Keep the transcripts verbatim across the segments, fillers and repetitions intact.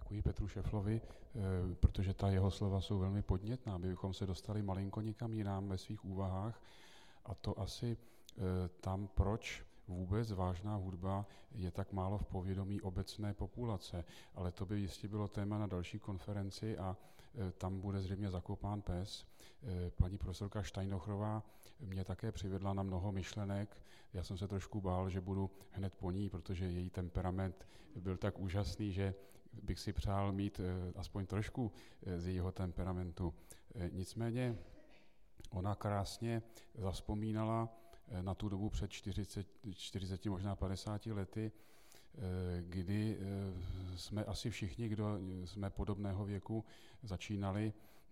Děkuji Petru Šeflovi, protože ta jeho slova jsou velmi podnětná, abychom se dostali malinko někam jinam ve svých úvahách. A to asi tam, proč vůbec vážná hudba je tak málo v povědomí obecné populace. Ale to by jistě bylo téma na další konferenci a tam bude zřejmě zakopán pes. Paní profesorka Steinhocherová mě také přivedla na mnoho myšlenek. Já jsem se trošku bál, že budu hned po ní, protože její temperament byl tak úžasný, že bych si přál mít aspoň trošku z jejího temperamentu. Nicméně ona krásně zavzpomínala na tu dobu před čtyřiceti, čtyřiceti možná padesáti lety, kdy jsme asi všichni, kdo jsme podobného věku, začínali,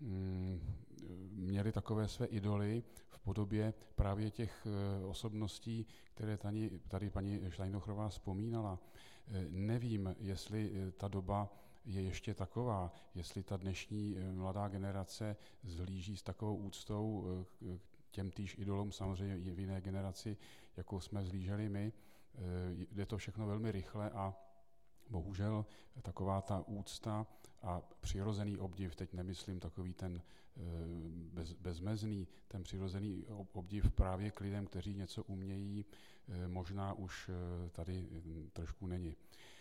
měli takové své idoly v podobě právě těch osobností, které tady, tady paní Steinhocherová vzpomínala. Nevím, jestli ta doba je ještě taková, jestli ta dnešní mladá generace zhlíží s takovou úctou k těm týž idolům, samozřejmě v jiné generaci, jakou jsme vzhlíželi my. Jde to všechno velmi rychle a bohužel taková ta úcta a přirozený obdiv, teď nemyslím takový ten bez, bezmezný, ten přirozený obdiv právě k lidem, kteří něco umějí, možná už tady trošku není.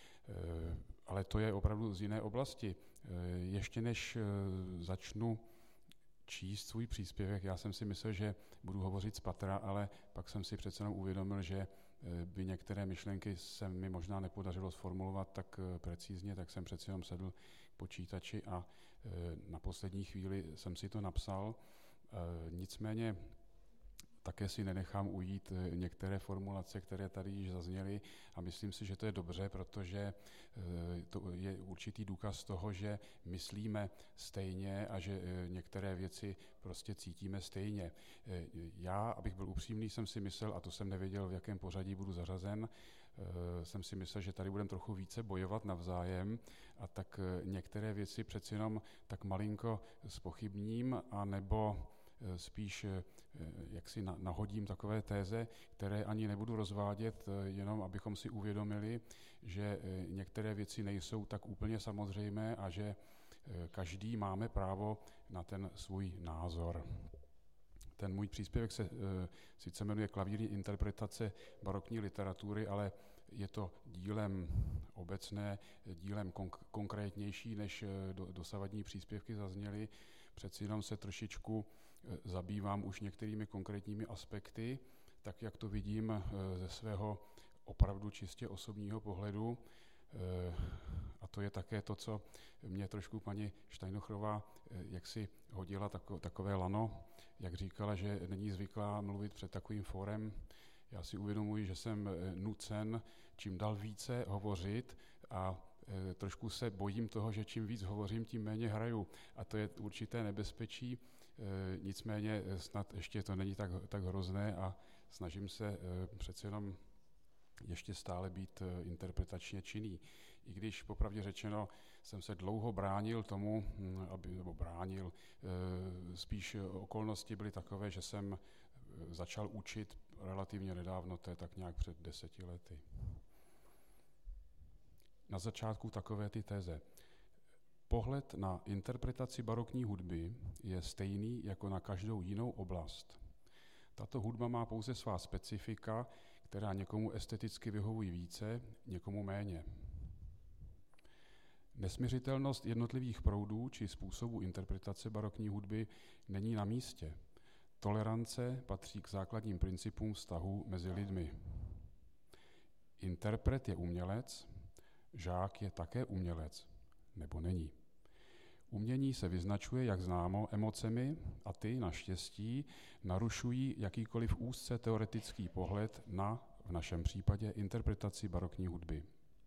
Ale to je opravdu z jiné oblasti. Ještě než začnu číst svůj příspěvek, já jsem si myslel, že budu hovořit z patra, ale pak jsem si přece jenom uvědomil, že by některé myšlenky se mi možná nepodařilo sformulovat tak precízně, tak jsem přece jenom sedl k počítači a na poslední chvíli jsem si to napsal. Nicméně také si nenechám ujít některé formulace, které tady již zazněly a myslím si, že to je dobře, protože to je určitý důkaz toho, že myslíme stejně a že některé věci prostě cítíme stejně. Já, abych byl upřímný, jsem si myslel, a to jsem nevěděl, v jakém pořadí budu zařazen, jsem si myslel, že tady budeme trochu více bojovat navzájem a tak některé věci přeci jenom tak malinko zpochybním a nebo spíš jak si nahodím takové téze, které ani nebudu rozvádět, jenom abychom si uvědomili, že některé věci nejsou tak úplně samozřejmé a že každý máme právo na ten svůj názor. Ten můj příspěvek se sice jmenuje Klavírní interpretace barokní literatury, ale je to dílem obecné, dílem konk- konkrétnější, než do, dosavadní příspěvky zazněly. Přeci jenom se trošičku zabývám už některými konkrétními aspekty, tak jak to vidím ze svého opravdu čistě osobního pohledu. A to je také to, co mě trošku paní Steinhocherová jaksi hodila takové lano, jak říkala, že není zvyklá mluvit před takovým fórem. Já si uvědomuji, že jsem nucen čím dál více hovořit a trošku se bojím toho, že čím víc hovořím, tím méně hraju. A to je určité nebezpečí, nicméně snad ještě to není tak, tak hrozné a snažím se přece jenom ještě stále být interpretačně činný. I když popravdě řečeno jsem se dlouho bránil tomu, aby, nebo bránil, spíš okolnosti byly takové, že jsem začal učit relativně nedávno, to je tak nějak před deseti lety. Na začátku takové ty teze. Pohled na interpretaci barokní hudby je stejný jako na každou jinou oblast. Tato hudba má pouze svá specifika, která někomu esteticky vyhovují více, někomu méně. Nesmiřitelnost jednotlivých proudů či způsobů interpretace barokní hudby není na místě. Tolerance patří k základním principům vztahu mezi lidmi. Interpret je umělec, žák je také umělec, nebo není. Umění se vyznačuje, jak známo, emocemi a ty, naštěstí, narušují jakýkoliv úzce teoretický pohled na, v našem případě, interpretaci barokní hudby.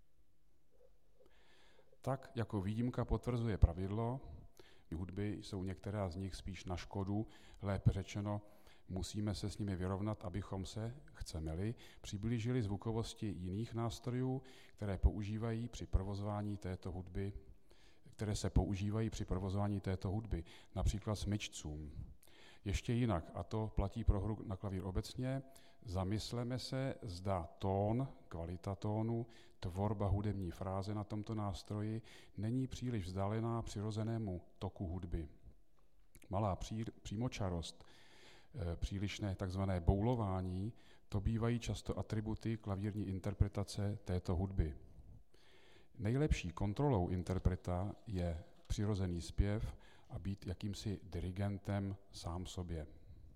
Tak, jako výjimka potvrzuje pravidlo, hudby jsou některá z nich spíš na škodu, lépe řečeno, musíme se s nimi vyrovnat, abychom se, chceme-li, přiblížili zvukovosti jiných nástrojů, které používají při provozování této hudby, které se používají při provozování této hudby, například smyčcům. Ještě jinak, a to platí pro hru na klavír obecně, Zamysleme se, zda tón, kvalita tónu, tvorba hudební fráze na tomto nástroji není příliš vzdálená přirozenému toku hudby. Malá pří, přímočarost, e, přílišné takzvané boulování, to bývají často atributy klavírní interpretace této hudby. Nejlepší kontrolou interpreta je přirozený zpěv a být jakýmsi dirigentem sám sobě.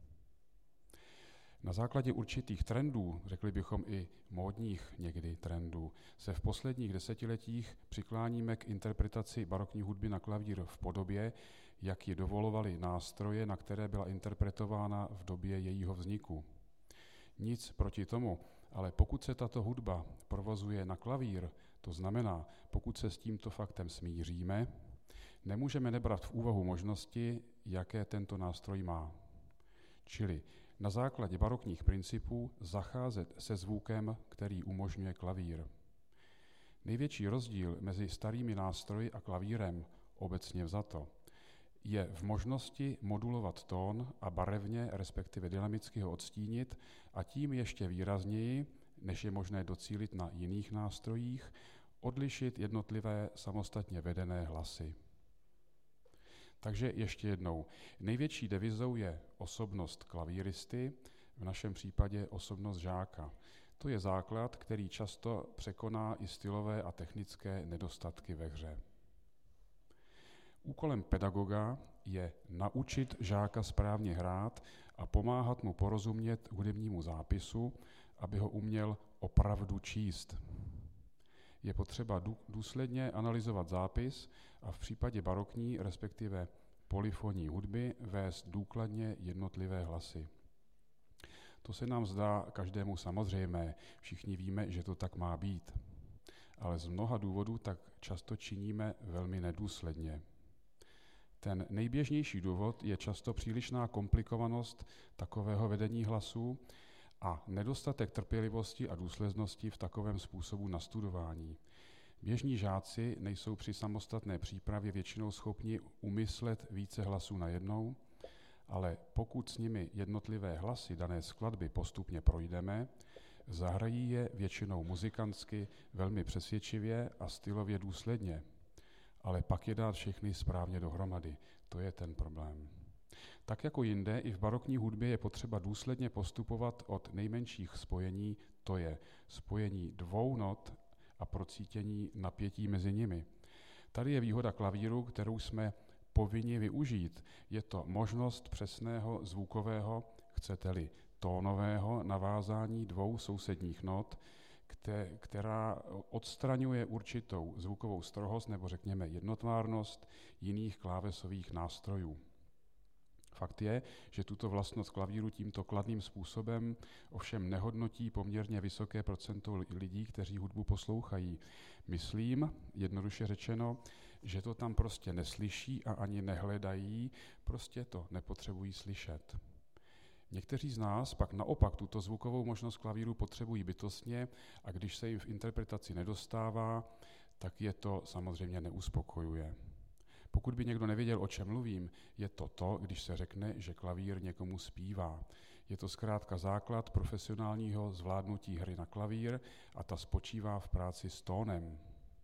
Na základě určitých trendů, řekli bychom i módních někdy trendů, se v posledních desetiletích přikláníme k interpretaci barokní hudby na klavír v podobě, jak ji dovolovaly nástroje, na které byla interpretována v době jejího vzniku. Nic proti tomu, ale pokud se tato hudba provozuje na klavír, to znamená, pokud se s tímto faktem smíříme, nemůžeme nebrat v úvahu možnosti, jaké tento nástroj má. Čili na základě barokních principů zacházet se zvukem, který umožňuje klavír. Největší rozdíl mezi starými nástroji a klavírem, obecně vzato, je v možnosti modulovat tón a barevně, respektive dynamicky ho odstínit a tím ještě výrazněji, než je možné docílit na jiných nástrojích, odlišit jednotlivé samostatně vedené hlasy. Takže ještě jednou. Největší devizou je osobnost klavíristy, v našem případě osobnost žáka. To je základ, který často překoná i stylové a technické nedostatky ve hře. Úkolem pedagoga je naučit žáka správně hrát a pomáhat mu porozumět hudebnímu zápisu, aby ho uměl opravdu číst. Je potřeba důsledně analyzovat zápis a v případě barokní, respektive polyfonní hudby, vést důkladně jednotlivé hlasy. To se nám zdá každému samozřejmé, všichni víme, že to tak má být. Ale z mnoha důvodů tak často činíme velmi nedůsledně. Ten nejběžnější důvod je často přílišná komplikovanost takového vedení hlasů a nedostatek trpělivosti a důslednosti v takovém způsobu nastudování. Běžní žáci nejsou při samostatné přípravě většinou schopni umyslet více hlasů najednou, ale pokud s nimi jednotlivé hlasy dané skladby postupně projdeme, zahrají je většinou muzikantsky velmi přesvědčivě a stylově důsledně. Ale pak je dát všechny správně dohromady. To je ten problém. Tak jako jinde, i v barokní hudbě je potřeba důsledně postupovat od nejmenších spojení, to je spojení dvou not a procítění napětí mezi nimi. Tady je výhoda klavíru, kterou jsme povinni využít. Je to možnost přesného zvukového, chcete-li tónového navázání dvou sousedních not, která odstraňuje určitou zvukovou strohost nebo řekněme jednotvárnost jiných klávesových nástrojů. Fakt je, že tuto vlastnost klavíru tímto kladným způsobem ovšem nehodnotí poměrně vysoké procento lidí, kteří hudbu poslouchají. Myslím, jednoduše řečeno, že to tam prostě neslyší a ani nehledají, prostě to nepotřebují slyšet. Někteří z nás pak naopak tuto zvukovou možnost klavíru potřebují bytostně a když se jim v interpretaci nedostává, tak je to samozřejmě neuspokojuje. Pokud by někdo nevěděl, o čem mluvím, je to to, když se řekne, že klavír někomu zpívá. Je to zkrátka základ profesionálního zvládnutí hry na klavír a ta spočívá v práci s tónem.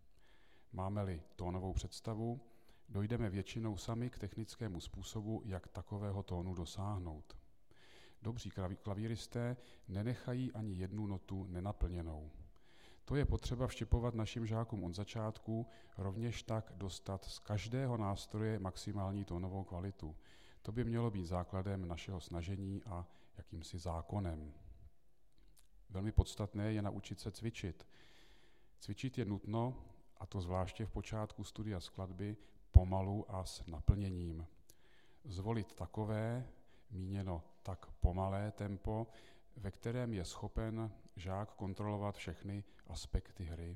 Máme-li tónovou představu, dojdeme většinou sami k technickému způsobu, jak takového tónu dosáhnout. Dobří klavíristé nenechají ani jednu notu nenaplněnou. To je potřeba vštěpovat našim žákům od začátku, rovněž tak dostat z každého nástroje maximální tónovou kvalitu. To by mělo být základem našeho snažení a jakýmsi zákonem. Velmi podstatné je naučit se cvičit. Cvičit je nutno, a to zvláště v počátku studia skladby, pomalu a s naplněním. Zvolit takové, míněno tak pomalé tempo, ve kterém je schopen žák kontrolovat všechny aspekty hry.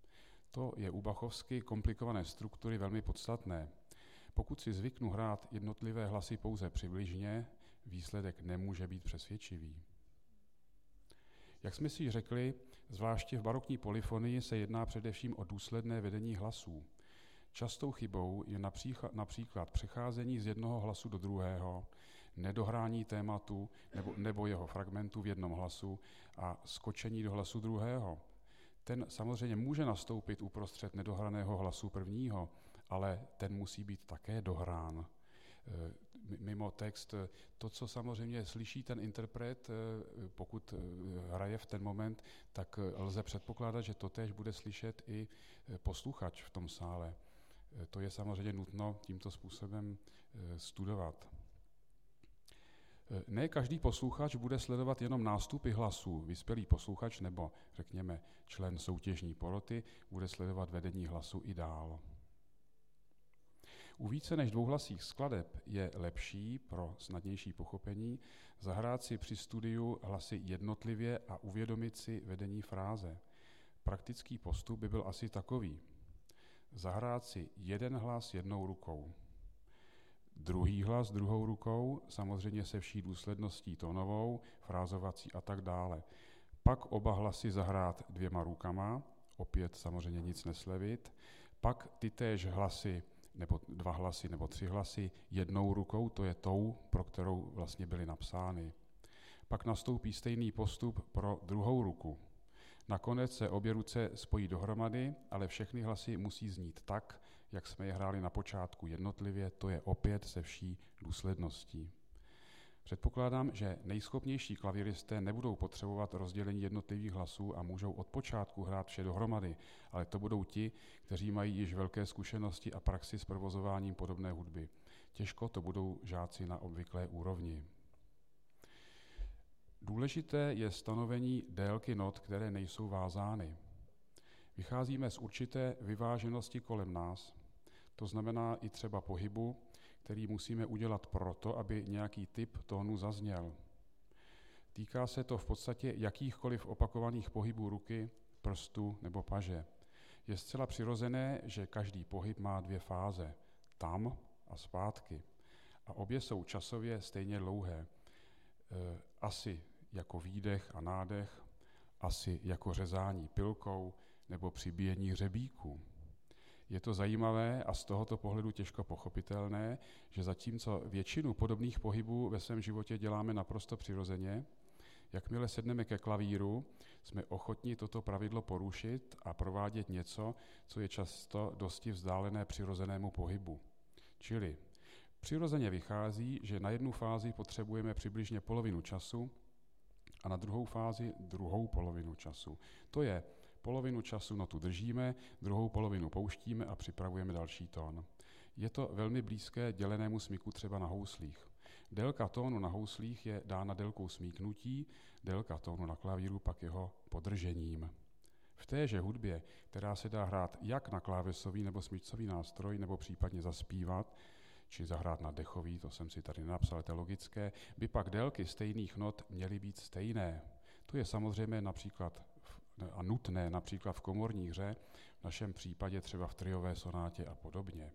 To je u bachovsky komplikované struktury velmi podstatné. Pokud si zvyknu hrát jednotlivé hlasy pouze přibližně, výsledek nemůže být přesvědčivý. Jak jsme si řekli, zvláště v barokní polyfonii se jedná především o důsledné vedení hlasů. Častou chybou je například přecházení z jednoho hlasu do druhého, nedohrání tématu nebo, nebo jeho fragmentu v jednom hlasu a skočení do hlasu druhého. Ten samozřejmě může nastoupit uprostřed nedohraného hlasu prvního, ale ten musí být také dohrán. Mimo text, to, co samozřejmě slyší ten interpret, pokud hraje v ten moment, tak lze předpokládat, že to též bude slyšet i posluchač v tom sále. To je samozřejmě nutno tímto způsobem studovat. Ne každý posluchač bude sledovat jenom nástupy hlasů. Vyspělý posluchač nebo, řekněme, člen soutěžní poroty bude sledovat vedení hlasu i dál. U více než dvouhlasých skladeb je lepší pro snadnější pochopení zahrát si při studiu hlasy jednotlivě a uvědomit si vedení fráze. Praktický postup by byl asi takový. Zahrát si jeden hlas jednou rukou, druhý hlas druhou rukou, samozřejmě se vší důsledností tónovou, frázovací a tak dále. Pak oba hlasy zahrát dvěma rukama, opět samozřejmě nic neslevit, pak ty též hlasy nebo dva hlasy, nebo tři hlasy jednou rukou, to je tou, pro kterou vlastně byly napsány. Pak nastoupí stejný postup pro druhou ruku. Nakonec se obě ruce spojí dohromady, ale všechny hlasy musí znít tak, jak jsme je hráli na počátku jednotlivě, to je opět se vší důsledností. Předpokládám, že nejschopnější klavíristé nebudou potřebovat rozdělení jednotlivých hlasů a můžou od počátku hrát vše dohromady, ale to budou ti, kteří mají již velké zkušenosti a praxi s provozováním podobné hudby. Těžko to budou žáci na obvyklé úrovni. Důležité je stanovení délky not, které nejsou vázány. Vycházíme z určité vyváženosti kolem nás, to znamená i třeba pohybu, který musíme udělat proto, aby nějaký typ tónu zazněl. Týká se to v podstatě jakýchkoliv opakovaných pohybů ruky, prstu nebo paže. Je zcela přirozené, že každý pohyb má dvě fáze, tam a zpátky. A obě jsou časově stejně dlouhé. E, asi jako výdech a nádech, asi jako řezání pilkou nebo přibíjení hřebíku. Je to zajímavé a z tohoto pohledu těžko pochopitelné, že zatímco většinu podobných pohybů ve svém životě děláme naprosto přirozeně, jakmile sedneme ke klavíru, jsme ochotni toto pravidlo porušit a provádět něco, co je často dosti vzdálené přirozenému pohybu. Čili přirozeně vychází, že na jednu fázi potřebujeme přibližně polovinu času a na druhou fázi druhou polovinu času. To je polovinu času notu držíme, druhou polovinu pouštíme a připravujeme další tón. Je to velmi blízké dělenému smyku třeba na houslích. Délka tónu na houslích je dána délkou smíknutí, délka tónu na klavíru pak jeho podržením. V téže hudbě, která se dá hrát jak na klávesový nebo smyčcový nástroj, nebo případně zaspívat, či zahrát na dechový, to jsem si tady nenapsal, to je logické, by pak délky stejných not měly být stejné. To je samozřejmě například a nutné například v komorní hře, v našem případě třeba v triové sonátě a podobně.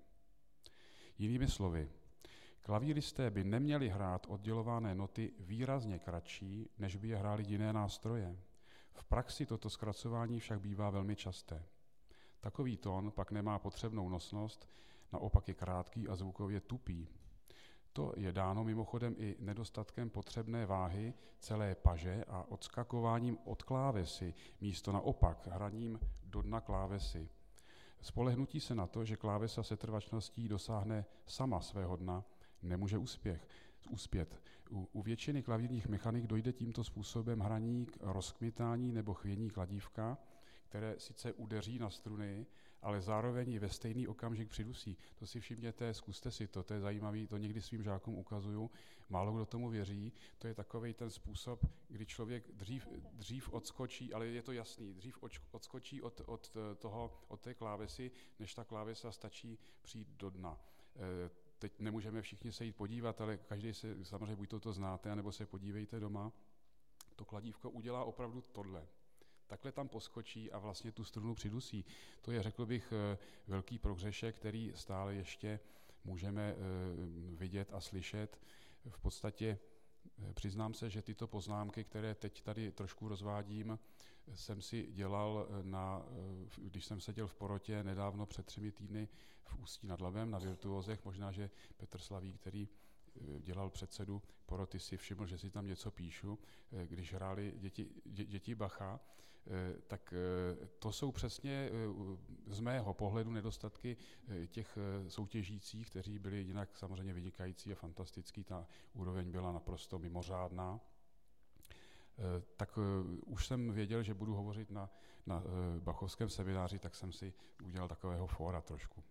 Jinými slovy, klavíristé by neměli hrát oddělované noty výrazně kratší, než by je hráli jiné nástroje. V praxi toto zkracování však bývá velmi časté. Takový tón pak nemá potřebnou nosnost, naopak je krátký a zvukově tupý. To je dáno mimochodem i nedostatkem potřebné váhy celé paže a odskakováním od klávesy, místo naopak hraním do dna klávesy. Spolehnutí se na to, že klávesa setrvačností dosáhne sama svého dna, nemůže úspěch, uspět. U, u většiny klavírních mechanik dojde tímto způsobem hraní k rozkmitání nebo chvění kladívka, které sice udeří na struny, ale zároveň i ve stejný okamžik přidusí. To si všimněte, zkuste si to, to je zajímavé, to někdy svým žákům ukazuju, málo kdo tomu věří, to je takovej ten způsob, kdy člověk dřív, dřív odskočí, ale je to jasný, dřív odskočí od, od, toho, od té klávesy, než ta klávesa stačí přijít do dna. Teď nemůžeme všichni se jít podívat, ale každý se, samozřejmě buď to, to znáte, anebo se podívejte doma, to kladívko udělá opravdu tohle. Takhle tam poskočí a vlastně tu strunu přidusí. To je, řekl bych, velký prohřešek, který stále ještě můžeme vidět a slyšet. V podstatě přiznám se, že tyto poznámky, které teď tady trošku rozvádím, jsem si dělal, na, když jsem seděl v porotě nedávno před třemi týdny v Ústí nad Labem na Virtuózech. Možná, že Petr Slavík, který dělal předsedu poroty, si všiml, že si tam něco píšu, když hráli děti, dě, děti Bacha, tak to jsou přesně z mého pohledu nedostatky těch soutěžících, kteří byli jinak samozřejmě vynikající a fantastický. Ta úroveň byla naprosto mimořádná. Tak už jsem věděl, že budu hovořit na, na bachovském semináři, tak jsem si udělal takového fóra trošku.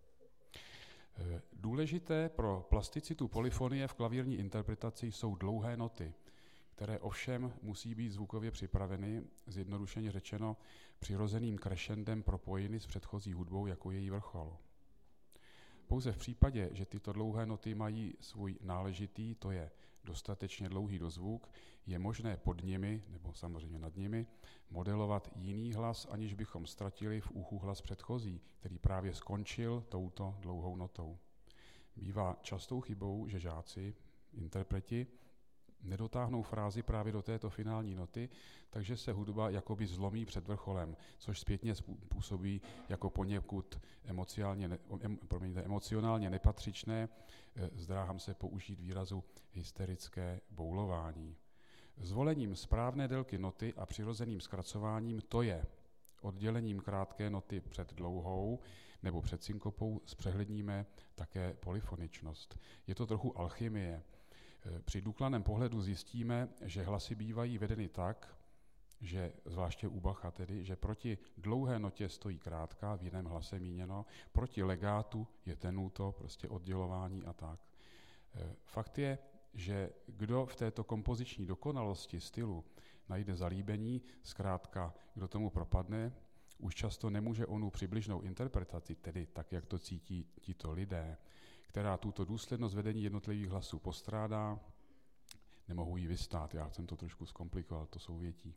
Důležité pro plasticitu polyfonie v klavírní interpretaci jsou dlouhé noty, které ovšem musí být zvukově připraveny, zjednodušeně řečeno, přirozeným crescendem propojeny s předchozí hudbou jako její vrchol. Pouze v případě, že tyto dlouhé noty mají svůj náležitý, to je dostatečně dlouhý dozvuk, je možné pod nimi, nebo samozřejmě nad nimi, modelovat jiný hlas, aniž bychom ztratili v uchu hlas předchozí, který právě skončil touto dlouhou notou. Bývá častou chybou, že žáci, interpreti, nedotáhnou frázi právě do této finální noty, takže se hudba jakoby zlomí před vrcholem, což zpětně působí jako poněkud emocionálně, ne, promiňte, emocionálně nepatřičné, zdráhám se použít výrazu hysterické boulování. Zvolením správné délky noty a přirozeným zkracováním, to je oddělením krátké noty před dlouhou nebo před synkopou, zpřehledníme také polyfoničnost. Je to trochu alchymie. Při důkladném pohledu zjistíme, že hlasy bývají vedeny tak, že zvláště u Bacha tedy, že proti dlouhé notě stojí krátká, v jiném hlase míněno, proti legátu je tenuto, prostě oddělování a tak. Fakt je, že kdo v této kompoziční dokonalosti stylu najde zalíbení, zkrátka kdo tomu propadne, už často nemůže onu přibližnou interpretaci, tedy tak, jak to cítí tito lidé, která tuto důslednost vedení jednotlivých hlasů postrádá, nemohu ji vystát, já jsem to trošku zkomplikoval, to souvětí.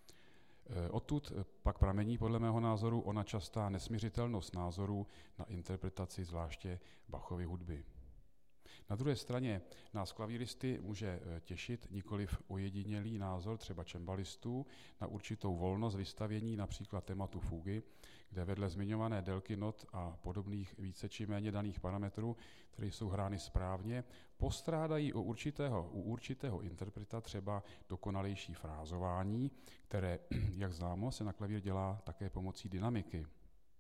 Odtud pak pramení podle mého názoru ona častá nesmiřitelnost názorů na interpretaci zvláště Bachovy hudby. Na druhé straně nás klavíristy může těšit nikoliv ojedinělý názor třeba čembalistů na určitou volnost vystavění například tématu fugy, kde vedle zmiňované délky not a podobných více či méně daných parametrů, které jsou hrány správně, postrádají u určitého, u určitého interpreta třeba dokonalejší frázování, které, jak známo, se na klavír dělá také pomocí dynamiky.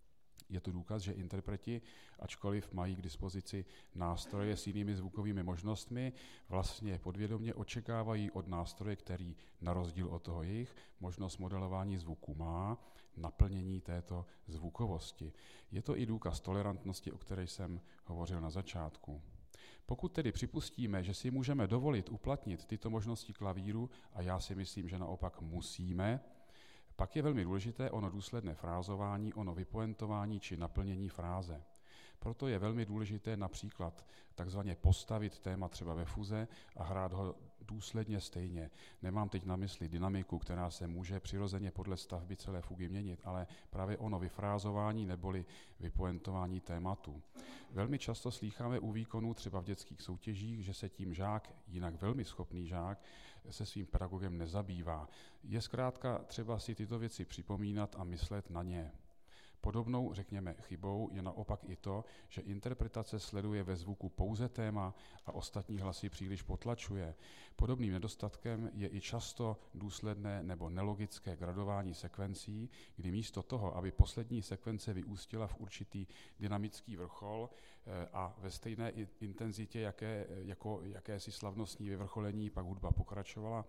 Je to důkaz, že interpreti, ačkoliv mají k dispozici nástroje s jinými zvukovými možnostmi, vlastně podvědomě očekávají od nástroje, který na rozdíl od toho jejich možnost modelování zvuku má, naplnění této zvukovosti. Je to i důkaz tolerantnosti, o které jsem hovořil na začátku. Pokud tedy připustíme, že si můžeme dovolit uplatnit tyto možnosti klavíru, a já si myslím, že naopak musíme, pak je velmi důležité ono důsledné frázování, ono vypoentování či naplnění fráze. Proto je velmi důležité například takzvaně postavit téma třeba ve fuze a hrát ho důsledně stejně. Nemám teď na mysli dynamiku, která se může přirozeně podle stavby celé fugy měnit, ale právě ono vyfrázování neboli vypoentování tématu. Velmi často slýcháme u výkonů třeba v dětských soutěžích, že se tím žák, jinak velmi schopný žák, se svým pedagogem nezabývá. Je zkrátka třeba si tyto věci připomínat a myslet na ně. Podobnou, řekněme, chybou je naopak i to, že interpretace sleduje ve zvuku pouze téma a ostatní hlasy příliš potlačuje. Podobným nedostatkem je i často důsledné nebo nelogické gradování sekvencí, kdy místo toho, aby poslední sekvence vyústila v určitý dynamický vrchol a ve stejné intenzitě, jaké, jako jakési slavnostní vyvrcholení pak hudba pokračovala,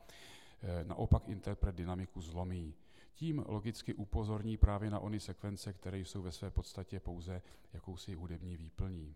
naopak interpret dynamiku zlomí. Tím logicky upozorní právě na ony sekvence, které jsou ve své podstatě pouze jakousi hudební výplní.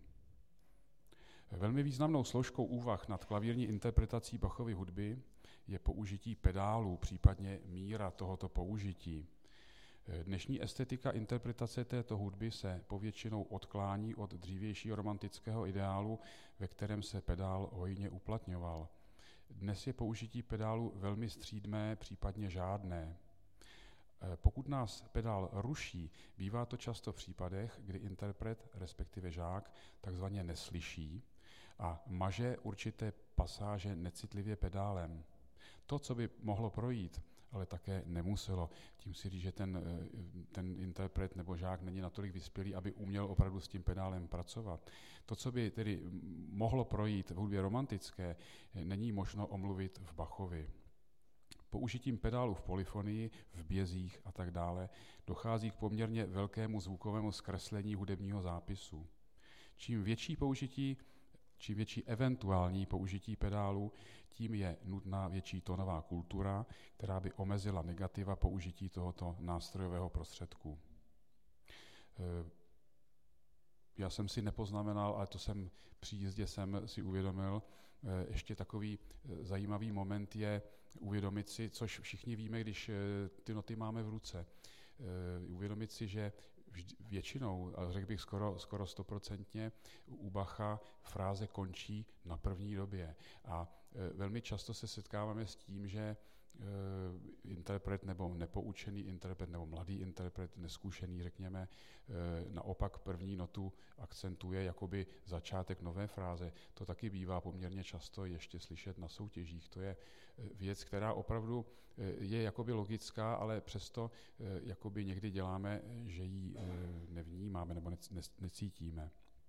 Velmi významnou složkou úvah nad klavírní interpretací Bachovy hudby je použití pedálů, případně míra tohoto použití. Dnešní estetika interpretace této hudby se povětšinou odklání od dřívějšího romantického ideálu, ve kterém se pedál hojně uplatňoval. Dnes je použití pedálu velmi střídmé, případně žádné. Pokud nás pedál ruší, bývá to často v případech, kdy interpret, respektive žák, takzvaně neslyší a maže určité pasáže necitlivě pedálem. To, co by mohlo projít ale také nemuselo. Tím si říct, že ten, ten interpret nebo žák není natolik vyspělý, aby uměl opravdu s tím pedálem pracovat. To, co by tedy mohlo projít v hudbě romantické, není možno omluvit v Bachovi. Použitím pedálu v polyfonii, v bězích a tak dále dochází k poměrně velkému zvukovému zkreslení hudebního zápisu. Čím větší použití, čím větší eventuální použití pedálu, tím je nutná větší tónová kultura, která by omezila negativa použití tohoto nástrojového prostředku. Já jsem si nepoznamenal, ale to jsem při jízdě jsem si uvědomil, ještě takový zajímavý moment je uvědomit si, což všichni víme, když ty noty máme v ruce, uvědomit si, že většinou, ale řekl bych skoro, skoro stoprocentně, u Bacha fráze končí na první době. A velmi často se setkáváme s tím, že interpret nebo nepoučený interpret nebo mladý interpret, neskušený, řekněme, naopak první notu akcentuje jakoby začátek nové fráze. To taky bývá poměrně často ještě slyšet na soutěžích. To je věc, která opravdu je jakoby logická, ale přesto jakoby někdy děláme, že ji nevnímáme nebo necítíme.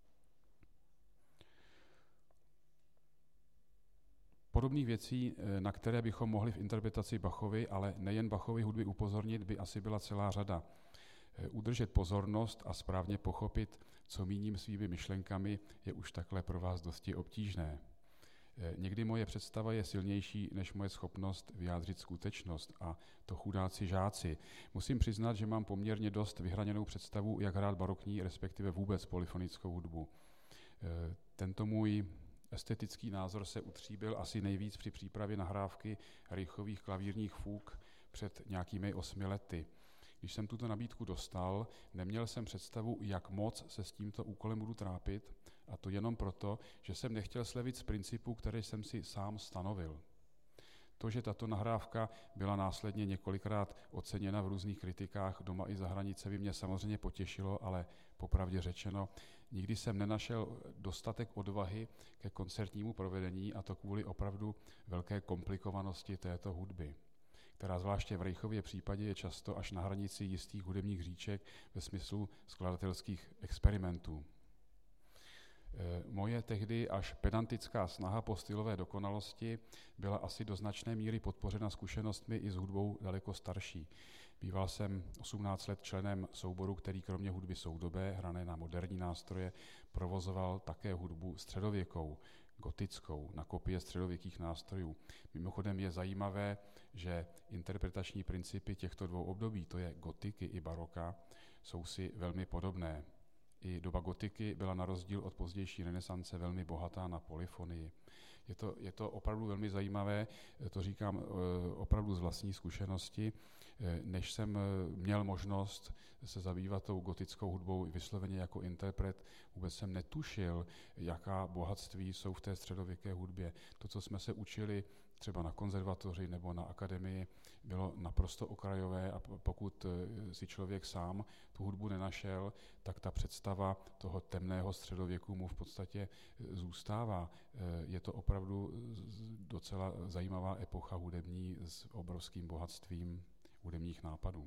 Podobných věcí, na které bychom mohli v interpretaci Bachovy, ale nejen Bachovy hudby upozornit, by asi byla celá řada. Udržet pozornost a správně pochopit, co míním svými myšlenkami, je už takhle pro vás dosti obtížné. Někdy moje představa je silnější než moje schopnost vyjádřit skutečnost, a to chudáci žáci. Musím přiznat, že mám poměrně dost vyhraněnou představu, jak hrát barokní, respektive vůbec polyfonickou hudbu. Tento můj estetický názor se utříbil asi nejvíc při přípravě nahrávky Reichových klavírních fůk před nějakými osmi lety. Když jsem tuto nabídku dostal, neměl jsem představu, jak moc se s tímto úkolem budu trápit, a to jenom proto, že jsem nechtěl slevit z principů, které jsem si sám stanovil. To, že tato nahrávka byla následně několikrát oceněna v různých kritikách doma i za hranice, by mě samozřejmě potěšilo, ale popravdě řečeno, nikdy jsem nenašel dostatek odvahy ke koncertnímu provedení, a to kvůli opravdu velké komplikovanosti této hudby, která zvláště v Reichově případě je často až na hranici jistých hudebních hříček ve smyslu skladatelských experimentů. Moje tehdy až pedantická snaha po stylové dokonalosti byla asi do značné míry podpořena zkušenostmi i s hudbou daleko starší. Býval jsem osmnáct let členem souboru, který kromě hudby soudobé, hrané na moderní nástroje, provozoval také hudbu středověkou, gotickou, na kopie středověkých nástrojů. Mimochodem je zajímavé, že interpretační principy těchto dvou období, to je gotiky i baroka, jsou si velmi podobné. I doba gotiky byla na rozdíl od pozdější renesance velmi bohatá na polyfonii. Je to, je to opravdu velmi zajímavé, to říkám opravdu z vlastní zkušenosti. Než jsem měl možnost se zabývat tou gotickou hudbou vysloveně jako interpret, vůbec jsem netušil, jaká bohatství jsou v té středověké hudbě. To, co jsme se učili třeba na konzervatoři nebo na akademii, bylo naprosto okrajové, a pokud si člověk sám tu hudbu nenašel, tak ta představa toho temného středověku mu v podstatě zůstává. Je to opravdu docela zajímavá epocha hudební s obrovským bohatstvím hudebních nápadů.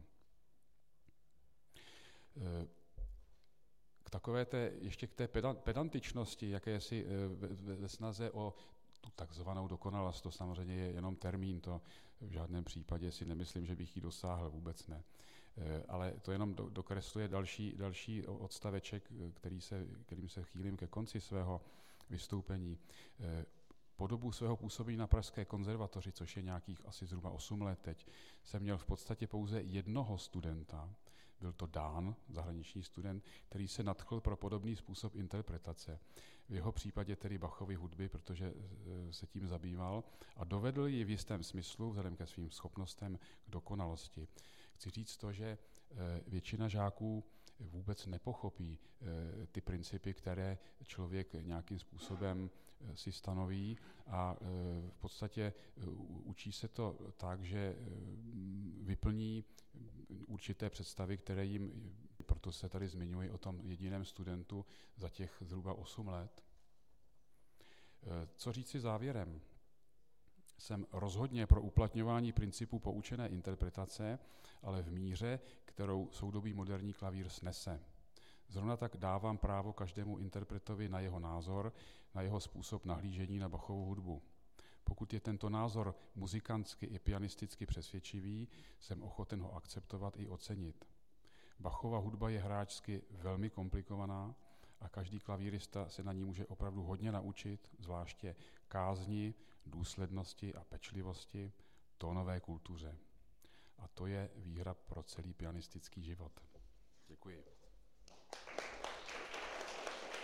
K takové té, ještě k té pedantičnosti, jakési ve snaze o tu takzvanou dokonalost, to samozřejmě je jenom termín, to v žádném případě si nemyslím, že bych ji dosáhl, vůbec ne. Ale to jenom dokresluje další, další odstaveček, který se, kterým se chýlím ke konci svého vystoupení. Po dobu svého působení na Pražské konzervatoři, což je nějakých asi zhruba osm let teď, jsem měl v podstatě pouze jednoho studenta, byl to Dán, zahraniční student, který se nadchl pro podobný způsob interpretace. V jeho případě tedy Bachovy hudby, protože se tím zabýval, a dovedl ji v jistém smyslu, vzhledem ke svým schopnostem, k dokonalosti. Chci říct to, že většina žáků vůbec nepochopí ty principy, které člověk nějakým způsobem si stanoví, a v podstatě učí se to tak, že vyplní určité představy, které jim, proto se tady zmiňuji o tom jediném studentu za těch zhruba osm let. Co říci závěrem? Jsem rozhodně pro uplatňování principu poučené interpretace, ale v míře, kterou soudobý moderní klavír snese. Zrovna tak dávám právo každému interpretovi na jeho názor, na jeho způsob nahlížení na Bachovu hudbu. Pokud je tento názor muzikantsky i pianisticky přesvědčivý, jsem ochoten ho akceptovat i ocenit. Bachova hudba je hráčsky velmi komplikovaná a každý klavírista se na ní může opravdu hodně naučit, zvláště kázni, důslednosti a pečlivosti, tónové kultuře. A to je výhra pro celý pianistický život. Děkuji.